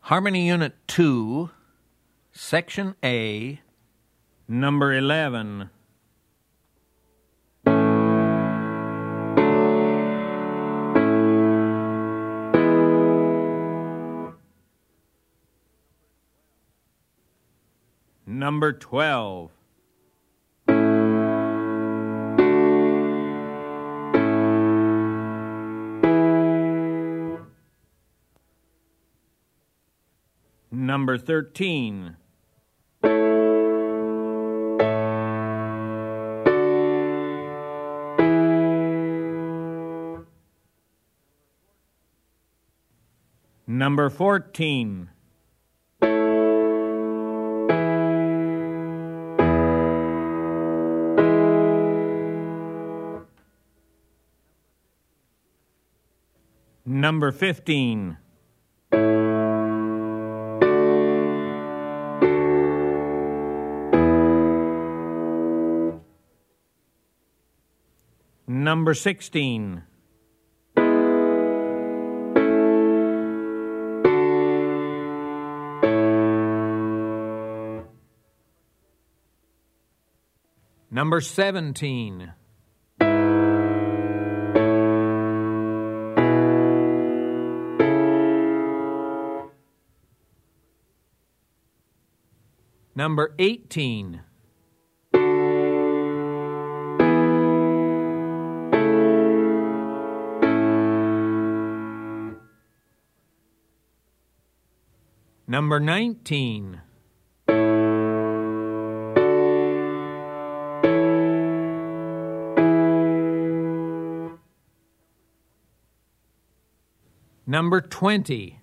Harmony Unit 2, Section A, Number 11. Number 12. Number 13. Number 14. Number 15. Number 16. Number 17. Number 18. Number 19. Number 20.